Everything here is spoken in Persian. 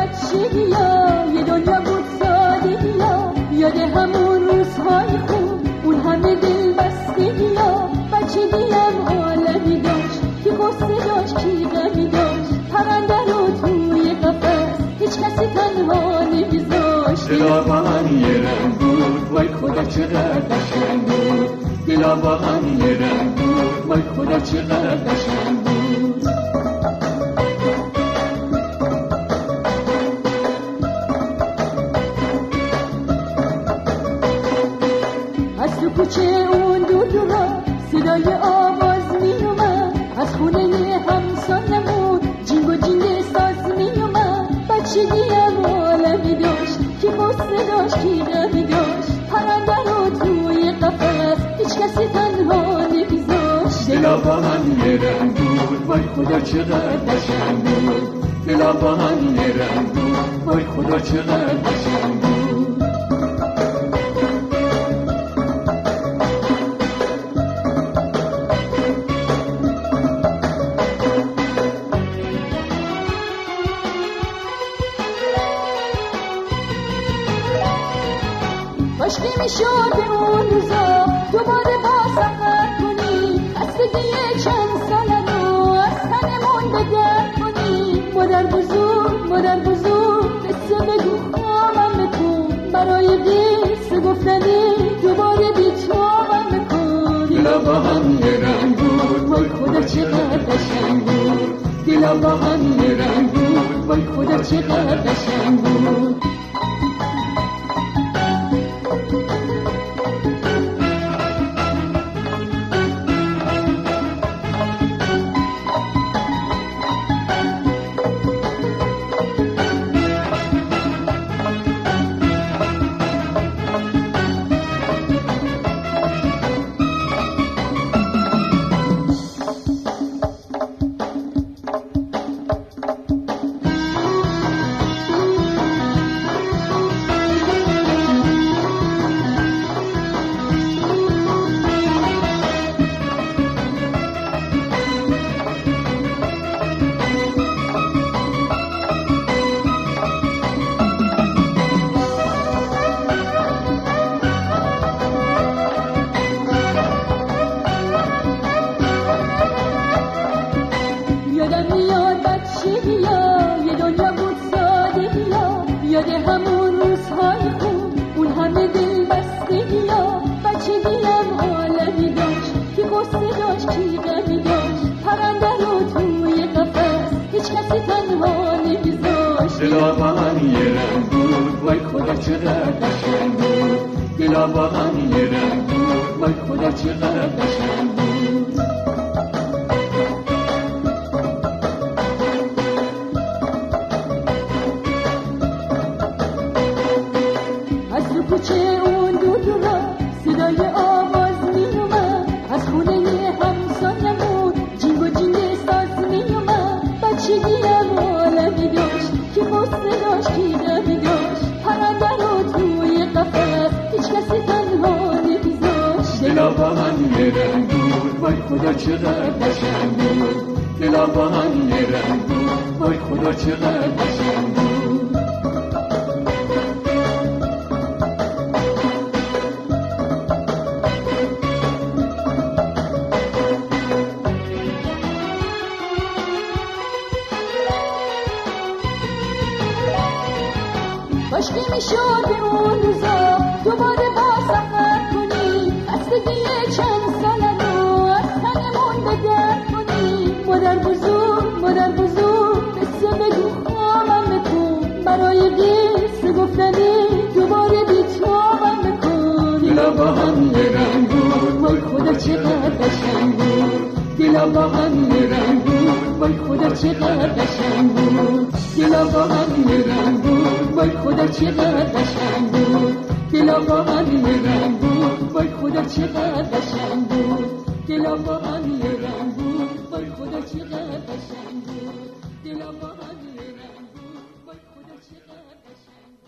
بچگی ها یه دنیا بود سادگی ها، یاد همون روزهای خوب اون همه دل بستگی ها. بچگی هم عالمی داشت که قصه داشت کی غمی داشت، پرنده رو توی قفس هیچ کسی تنها نمیذاشت. دلا با هم یه رنگ بود وای خدا چقدر قشنگ بود، دلا با هم یه رنگ بود وای خدا چقدر قشنگ بود. از تو کوچه اون دور دورا صدای آواز می اومد، از خونه همسایمون جینگ و جینگ ساز می اومد. بچگی هم عالمی داشت که قصه داشت کی غمی داشت، پرنده رو توی قفس هیچ کسی تنها نمیذاشت. دلا با هم یه رنگ بود وای خدا چقدر قشنگ بود، دلا با هم یه رنگ بود وای خدا چقدر قشنگ بود. کاشکی میشد به اون روزا دوباره با سفر کنی، خستگی چند ساله رو از تنمون به در کنی. مادر بزرگ قصه بگو خوابم بکن، برای قصه گفتنی دوباره بیتابم بکن. دلا با هم یه رنگ بود وای خدا چقدر قشنگ بود، دلا با هم یه رنگ بود وای خدا چقدر قشنگ بود. یادم میاد بچگی ها یه دنیا بود سادگی ها، یاد همون روزهای خوب اون همه دل بستگی ها. بچگی هم عالمی داشت که قصه داشت کی غمی داشت، پرنده رو توی قفس هیچ کسی تنها نمیذاشت. دلا با هم یه رنگ بود وای خدا چقدر قشنگ بود، دلا با هم یه رنگ بود وای خدا چقدر قشنگ بود. از تو کوچه اون دور دورا صدای آواز می اومد، از خونه همسایمون جینگ و جینگ ساز می اومد. بچگی هم عالمی داشت که قصه داشت کی غمی داشت، پرنده رو توی قفس هیچ کسی تنها نمیذاشت. دلا با هم یه رنگ بود وای خدا چقدر قشنگ بود، دلا با هم یه رنگ بود وای خدا چقدر قشنگ بود. کاشکی میشد به اون روزا دوباره با سفر کنی، خستگی چند ساله رو از تنمون به در کنی. مادر بزرگ قصه بگو خوابم بکن، برای قصه گفتنی دوباره بیتابم بکن. دلا با هم یه رنگ بود وای خدا چقدر قشنگ بود، دلا با هم یه رنگ بود وای خدا چقدر قشنگ بود. دلا با هم یه رنگ بود وای خدا چقدر قشنگ بود، دلا با هم یه رنگ بود وای خدا چقدر قشنگ بود. دلا با هم یه رنگ بود وای خدا چقدر قشنگ بود، دلا با هم یه رنگ بود وای خدا چقدر قشنگ بود.